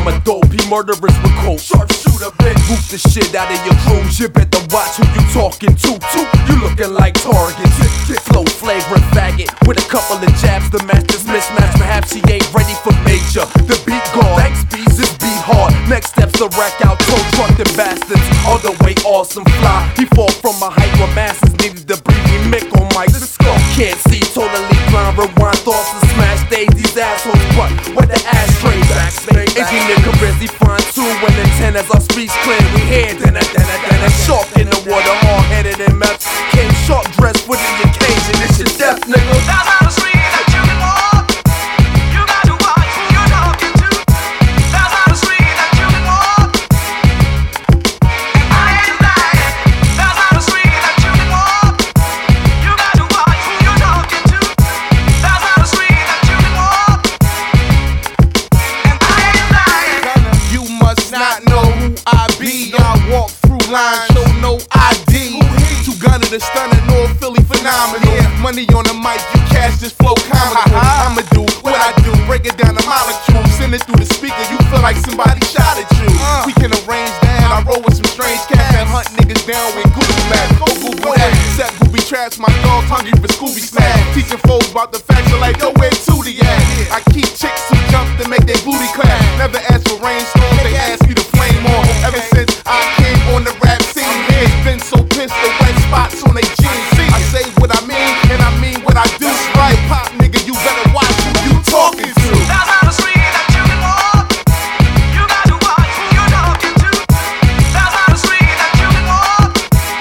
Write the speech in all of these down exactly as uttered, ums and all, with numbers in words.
I'm a dope, he murderous with coke. Sharpshooter, bitch. Boot the shit out of your crews. You better watch who you talking to. Too. You looking like targets. Flow flagrant faggot with a couple of jabs. The master's mismatch. Perhaps he ain't ready for major. The beat gone. Thanks, bees. This beat hard. Next step's the rack out. Tow truck them bastards. All the way awesome fly. He fall from a height where masses needed to breathe. He Mick on mic. The skull can't see. Totally blind. Rewind thoughts and smash stage. These assholes. But where the ashtray backspace. Engineer Carizzi fine tune when the ten as our speech clear. We hear dinner, dinner, dinner. Sharp in the water, hard headed and meth. Came sharp dressed with the occasion. It's your death, nigga. That's how the street that you can walk. You got to watch who you're talking to. That's how the street that you can walk. And I ain't lying. That's how the street that you can walk. You got to watch who you're talking to. That's how the street that you can walk. And I ain't lying. You must not know who I be. I walk through lines, show no I D. Two gunner, the stunner, North Philly phenomenal. Money on the mic, you cash this flow comical. I'ma do what I do, break it down to molecules. Send it through the speaker, you feel like somebody shot at you. We can arrange that, I roll with some strange cats and hunt niggas down with Google Maps. Go Google that, set booby traps, my dog hungry for Scooby Snack. Teaching foes about the facts of like, yo, where Tootie at? I keep chicks who jump to make their booty clap. Never ask for rainstorms, they ask me to flame on. Ever since I came on the rap scene, it's been so pissed, the wet spots on they jeans. I say what I mean, and I mean what I do. Right, pop nigga, you better watch who you talking to. That's how the street that you can walk. You got to watch who you're talking to. That's how the street that you can walk.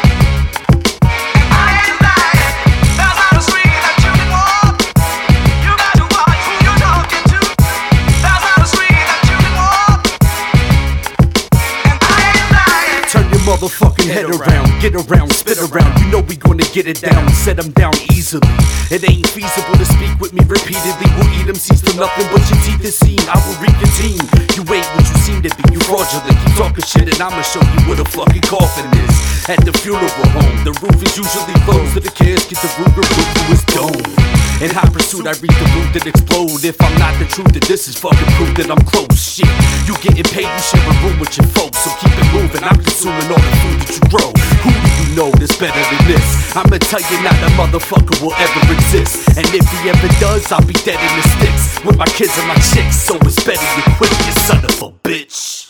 And I ain't lying. That's how the street that you can walk. You got to watch who you're talking to. That's how the street that you can walk. And I ain't lying. Turn your motherfucking head around, get around, spit around. You know we gonna get it down, set them down easily. It ain't feasible to speak with me repeatedly. We'll eat them seeds to nothing but your teeth is seen. I will reconvene. You ain't what you seem to be, you fraudulent. Keep talking shit and I'ma show you what a fucking coffin is. At the funeral home, the roof is usually closed to the casket, the Ruger roof is dome. In hot pursuit, I read the root that explode. If I'm not the truth, then this is fucking proof that I'm close. Shit, you getting paid, you share a room with your folks, so keep it moving. I'm consuming all the food that you grow. Who do you know that's better than this? I'ma tell you not a motherfucker will ever exist. And if he ever does, I'll be dead in the sticks with my kids and my chicks. So it's better you quit, you son of a bitch.